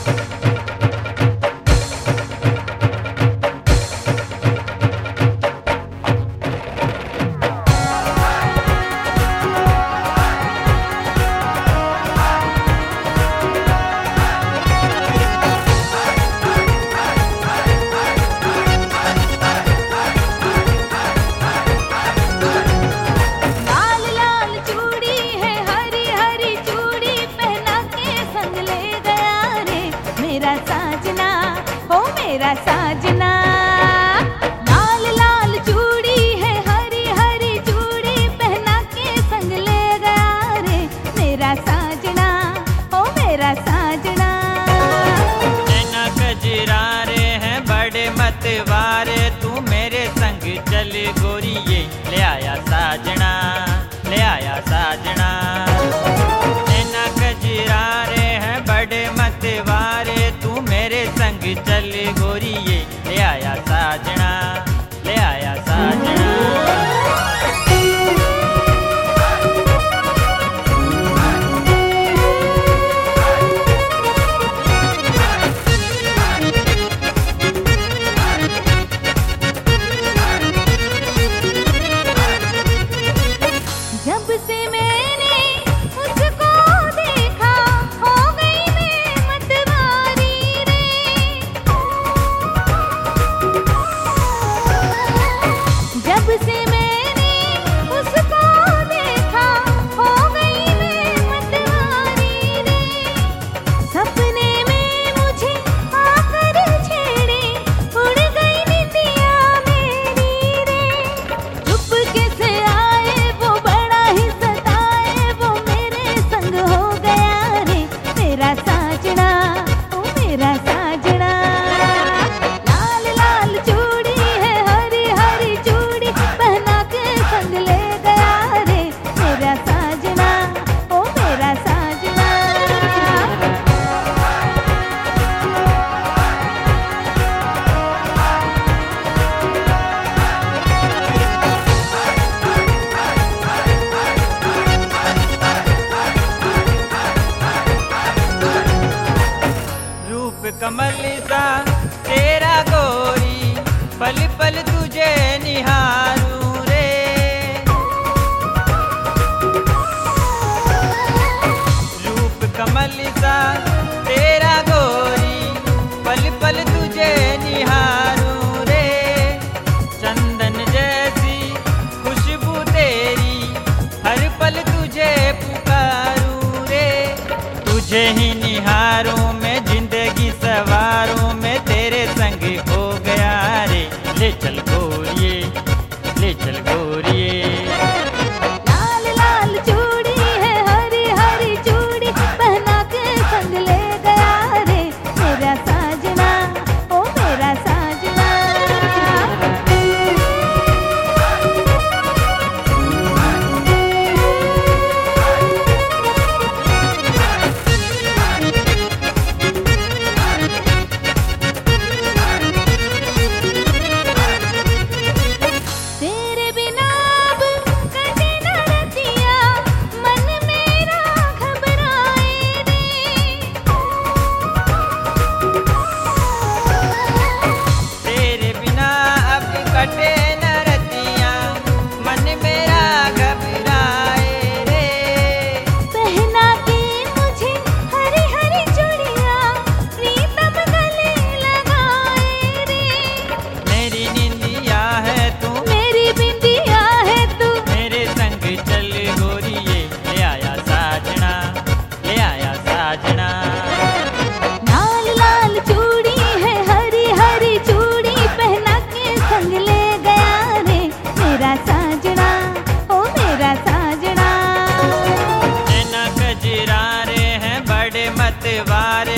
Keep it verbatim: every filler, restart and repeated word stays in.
मेरा साजना। लाल लाल चूड़ी है हरी हरी चूड़ी पहना के संग ले गया रे मेरा साजना, ओ मेरा साजना। नैना कजरारे हैं बड़े मतवारे, तू मेरे संग चल गोरिये ले आया साजना, ले आया साजना। नैना कजरारे हैं बड़े मतवारे, तू मेरे संग चल गोरिये ले आया साजना, ले आया साजना। जब से मैंने उसको देखा हो गई मैं मतवारी रे। जब से मैंने उसको देखा हो गई मैं मतवारी रे। सपने में मुझे आकर छेड़े उड़ गई निंदिया मेरी रे। चुपके से आए वो बड़ा ही सताए, वो मेरे संग हो गया रे मेरा साजना, ओ मेरा साजना। लाल लाल चूड़ी है हरी हरी चूड़ी पहना के संग ले गया रे मेरा साजना, ओ मेरा साजना। रूप कमल सा तेरा गोरी, पल पल तुझे निहारूं रे। रूप कमल सा तेरा गोरी, पल पल तुझे निहारूं रे। चंदन जैसी खुशबू तेरी, हर पल तुझे पुकारूं रे। तुझे ही निहारूं मैं जिंदगी सवारूं मैं, तेरे संग हो गया रे ले चल गोरिये, ले चल गोरिये। लाल लाल चूड़ी है हरी हरी चूड़ी पहना के संग ले गया रे मेरा साजना, ओ मेरा साजना। तेरे बिना अब कटे न रतिया, मन मेरा घबराए रे। तेरे बिना अब कटे न रतिया, मन मेरा घबराए रे। पहना के मुझे हरी हरी चूड़ियां प्रीतम गले लगाए रे। मेरी निंदिया है तू, मेरी बिंदिया है तू, मेरे संग चल गोरिये ले आया साजना, ले आया साजना। लाल लाल चूड़ी है हरी हरी चूड़ी पहना के संग ले गया रे मेरा साजना, ओ मेरा साजना। नैना कजरारे हैं बड़े मतवारे,